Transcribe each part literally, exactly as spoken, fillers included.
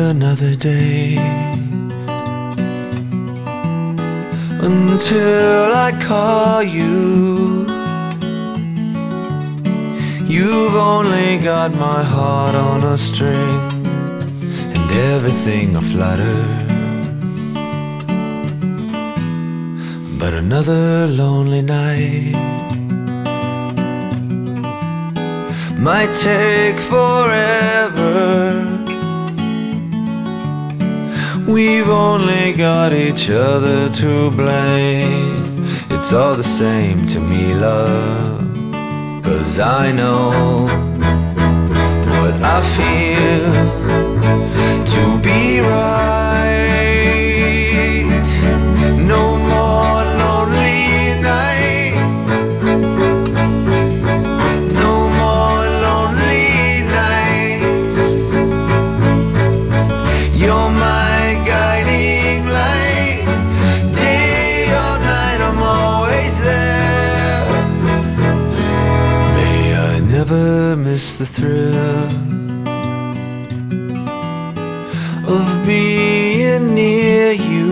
another day until I call you. You've only got my heart on a string and everything aflutter. But another lonely night might take forever. We've only got each other to blame. It's all the same to me, love, 'cause I know what I feel to be right. No more lonely nights, no more lonely nights. You're my guiding light, day or night I'm always there. May I never miss the thrill of being near you.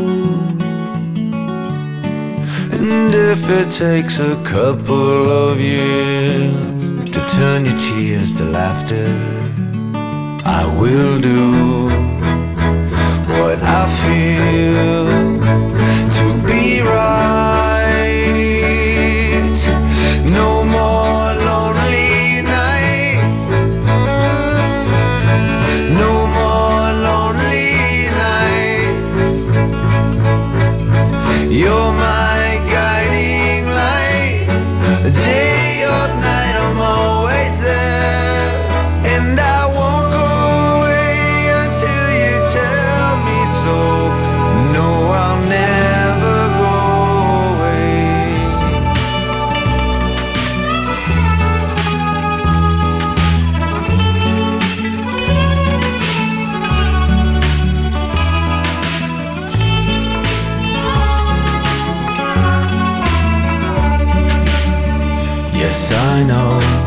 And if it takes a couple of years to turn your tears to laughter, I will do what I feel to be right. No more lonely nights, no more lonely nights. You're my guiding light, day or night I'm always there. And I won't go away until you tell me so. No, I'll never go away. Yes, I know